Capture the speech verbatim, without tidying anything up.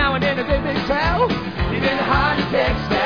now and in a big, big town. Even the heart attacks.